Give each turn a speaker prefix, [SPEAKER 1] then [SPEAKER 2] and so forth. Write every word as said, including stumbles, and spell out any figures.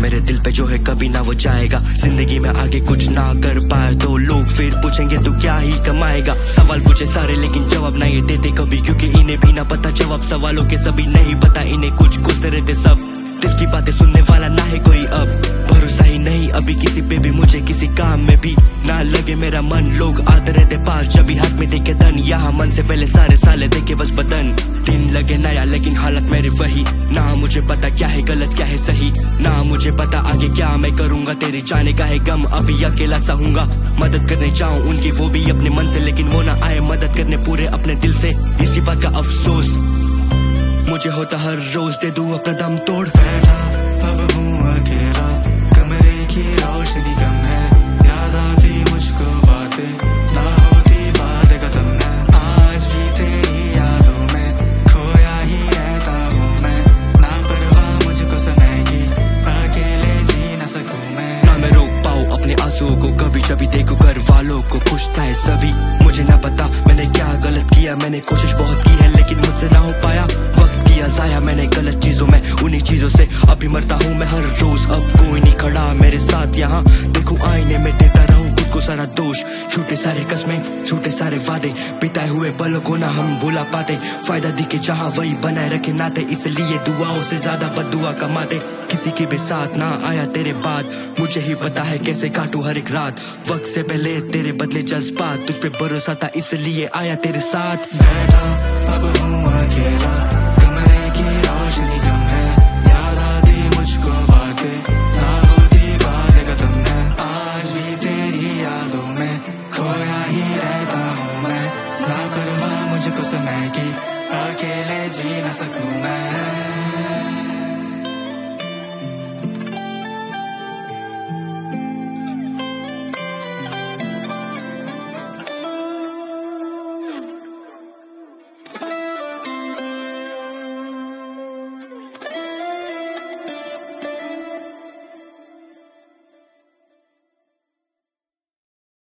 [SPEAKER 1] मेरे दिल पे जो है कभी ना वो जाएगा। जिंदगी में आगे कुछ ना कर पाए तो लोग फिर पूछेंगे तू क्या ही कमाएगा। सवाल पूछे सारे लेकिन जवाब ना ये देते कभी, क्योंकि इन्हें भी ना पता जवाब सवालों के सभी नहीं पता इन्हें। कुछ कुछ रहते सब दिल की बातें सुनने वाला ना है कोई, अब भरोसा ही नहीं अभी किसी पे भी, मुझे किसी काम में भी ना लगे मेरा मन। लोग आते रहते पास जब भी हाथ में देखे धन, यहाँ मन से पहले सारे साले देखे बस बदन। दिन लगे नया लेकिन हालत मेरे वही, ना मुझे पता क्या है गलत क्या है सही, ना मुझे पता आगे क्या मैं करूंगा। तेरे जाने का है गम अभी अकेला सहूंगा। मदद करने जाऊं उनकी वो भी अपने मन से, लेकिन वो ना आए मदद करने पूरे अपने दिल से। इसी बात का अफसोस मुझे होता हर रोज, दे दूं अपना दम तोड़।
[SPEAKER 2] बैठा अब हूँ अकेला, कमरे की रोशनी कम है, याद आती मुझको बातें, ना होती बात खत्म है। आज भी तेरी यादों में खोया ही रहता हूँ मैं, ना परवाह मुझको समय की, अकेले जी न सकूं मैं।
[SPEAKER 1] ना मैं रोक पाऊँ अपने आंसुओं को कभी, जब भी देखो घर वालों को खुश ना है सभी। मुझे ना पता मैंने क्या गलत किया, मैंने कोशिश बहुत की है लेकिन मुझसे ना हो पाया। जाया मैंने गलत चीजों में, उन्हीं चीजों से अभी मरता हूँ मैं हर रोज। अब कोई नहीं खड़ा मेरे साथ यहाँ, देखूं आईने में देता रहूं खुद को सारा दोष। झूठे सारे कस्में झूठे सारे वादे, बिताए हुए पलों को ना हम भुला पाते। फायदा दिखे जहाँ वही बनाए रखे नाते, इसलिए दुआओं से ज्यादा बददुआ कमाते। किसी के भी साथ ना आया तेरे बाद, मुझे ही पता है कैसे काटूं हर एक रात। वक्त से पहले तेरे बदले जज्बात, तुझ पे भरोसा था इसलिए आया तेरे साथ।
[SPEAKER 2] बैठा अब हूँ अकेला, कमरे की रोशनी कम है, याद आती मुझको बातें, ना होती बातें खत्म है। आज भी तेरी यादों में खोया ही रहता हूँ मैं, ना परवाह मुझको समय की, अकेले जी न सकूं मैं।